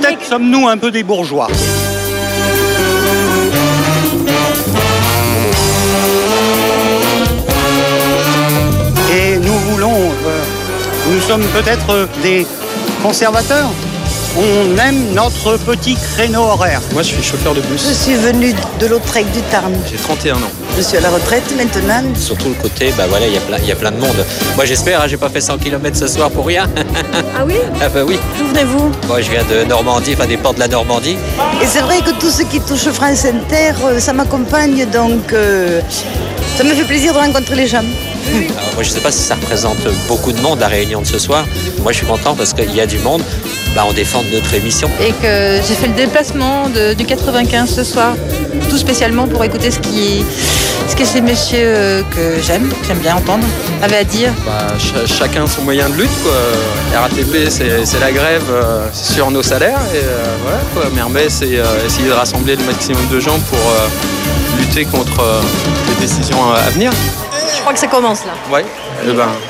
Peut-être sommes-nous un peu des bourgeois. Et nous voulons... nous sommes peut-être des conservateurs. On aime notre petit créneau horaire. Moi, je suis chauffeur de bus. Je suis venue de Lautrec du Tarn. J'ai 31 ans. Je suis à la retraite maintenant. Surtout le côté, voilà, il y a plein de monde. Moi, j'espère, j'ai pas fait 100 km ce soir pour rien. Ah oui? Ah bah oui. D'où venez-vous? Moi, je viens de Normandie, des ports de la Normandie. Et c'est vrai que tout ce qui touche France Inter, ça m'accompagne, donc ça me fait plaisir de rencontrer les gens. Alors, moi, je sais pas si ça représente beaucoup de monde, la réunion de ce soir. Moi, je suis content parce qu'il y a du monde. On défend notre émission. Et que j'ai fait le déplacement du 95 ce soir, tout spécialement pour écouter ce que ces messieurs que j'aime bien entendre, avaient à dire. Chacun son moyen de lutte, quoi. RATP, c'est la grève sur nos salaires. Et voilà, quoi. Mermet, c'est essayer de rassembler le maximum de gens pour lutter contre les décisions à venir. Je crois que ça commence là. Ouais.